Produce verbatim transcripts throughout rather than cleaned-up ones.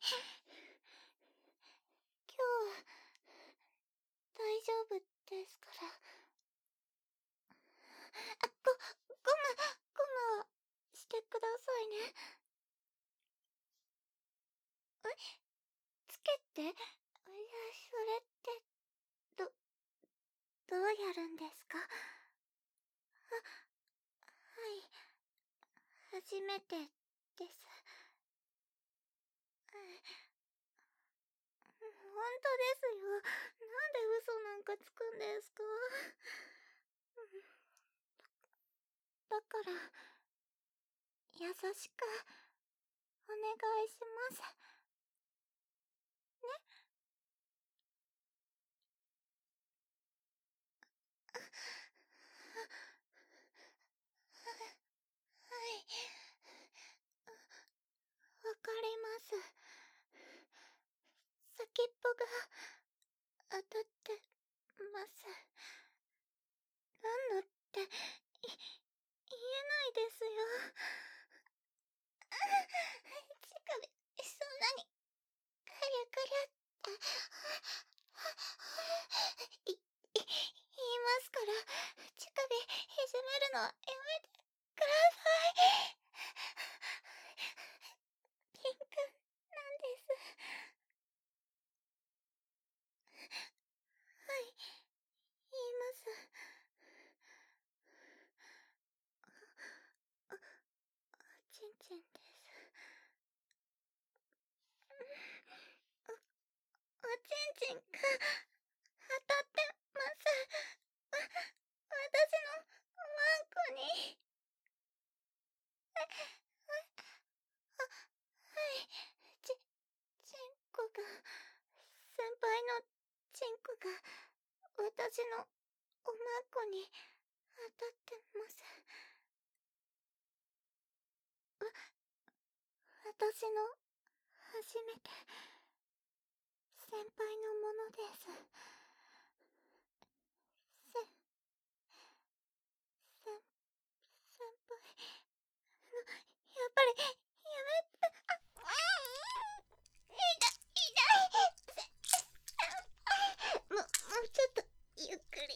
今日大丈夫ですから。あ、ご、ゴム、ゴムをしてくださいね。え、つけて？いや、それって、ど、どうやるんですか？あ、はい。初めてです。うん、本当ですよ。なんで嘘なんかつくんですか？うん、だから、優しく、お願いします。ね。はい。わかります。先っぽが当たってます。なんのって、い、言えないですよ。乳首、そんなに、くりゅくりゅって、い、い、言いますから、乳首いじめるのやめてください。ピンクなんです。はい、言います。お、おちんちんです。お、おちんちんが当たってます。わ、私のワンコに。え、え、あ、はい。ち、ちんこが、先輩のちんこが、私のおまんこに当たってます。わ、私の初めて、先輩のものです。せ、せ、先輩。やっぱり、やめて、あ、あー、痛い、痛い。せ、先輩。も、もうちょっと、ゆっくり。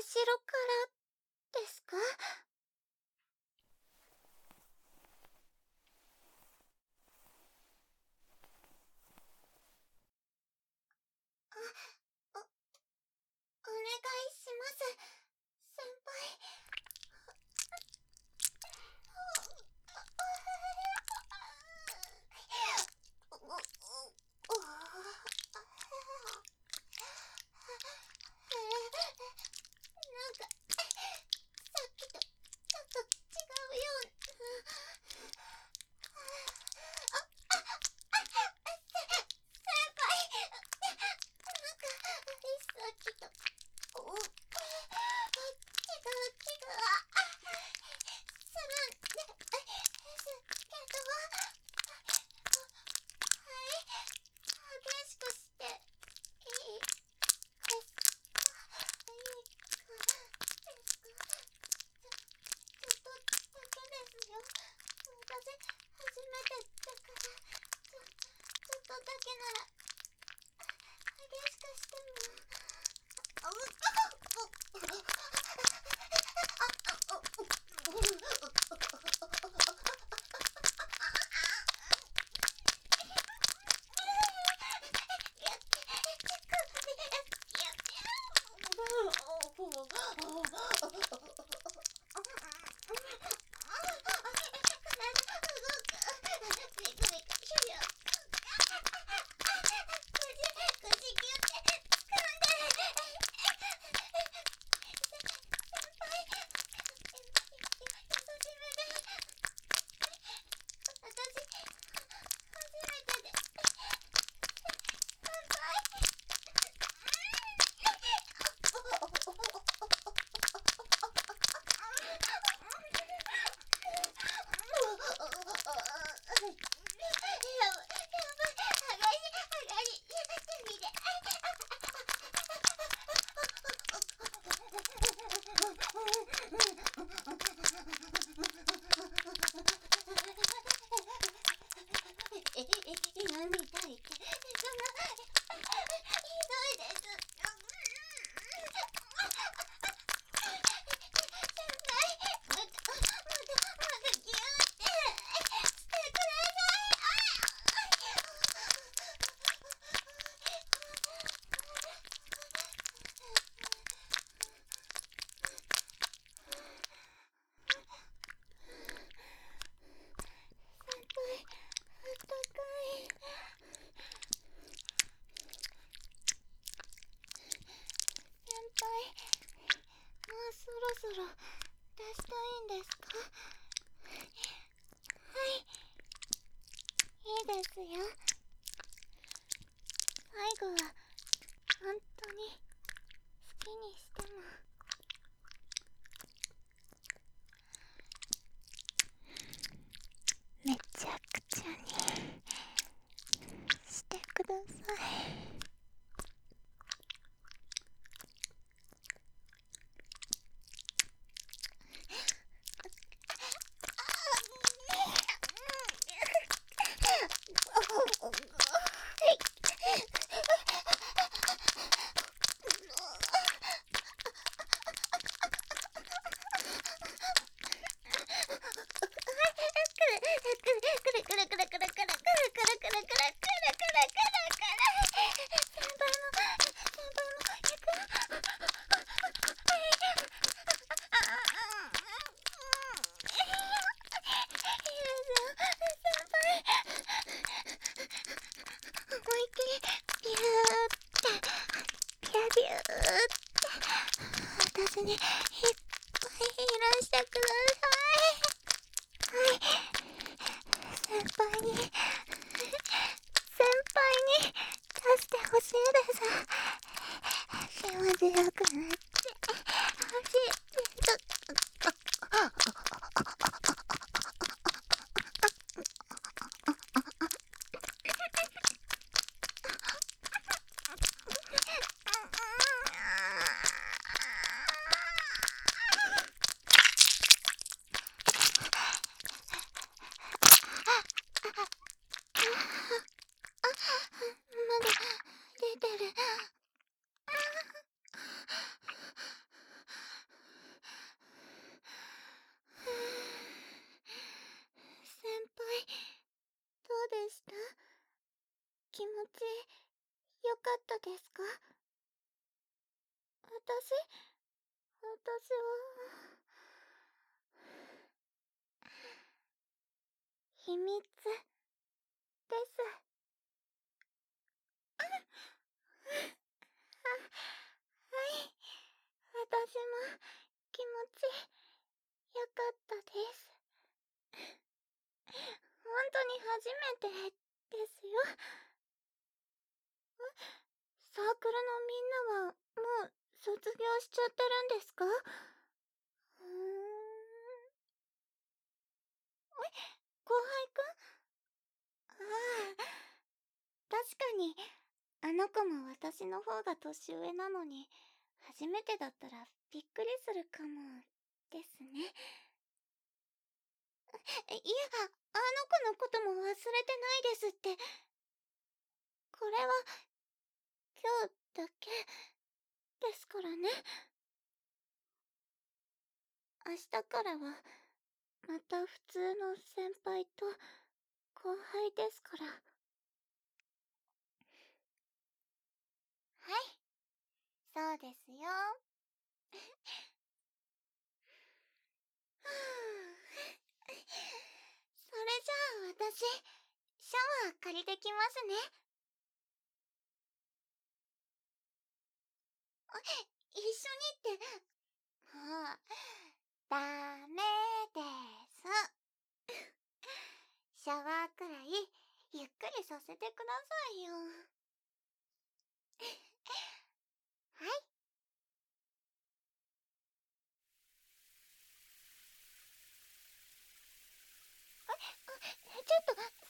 ろからですか？あ、お、お願いします、先輩。なんかさっきとちょっと違うような。あ、あ、あ、先輩、なんかさっきとお、違う違う、するんですけど、はい、激しくしていいですか？いいかですか？ちょ、ちょっとだけですよ。私、初めてだから、ちょ、ちょっとだけなら、激しくしても。あう、そろそろ出したいんですか？はい、いいですよ。最後は本当に好きにしても。めちゃくちゃにしてください。私にいっぱいいらしてください。はい、先輩に先輩に出してほしいです。気持ちよくなってほしいです。 ちよかったですか？私、私は、秘密です。あ、はい。私も気持ちよかったです。本当に初めてですよ。サークルのみんなはもう卒業しちゃってるんですか？うーん。後輩くん？ああ、確かに、あの子も私の方が年上なのに、初めてだったらびっくりするかも、ですね。いや、あの子のことも忘れてないですって。これは、今日だけ、ですからね。明日からは、また普通の先輩と後輩ですから。はい、そうですよ。それじゃあ私、シャワー借りてきますね。あ、一緒にって、もう、ダメです。シャワーくらい、ゆっくりさせてくださいよ。はい。あ、ちょっと、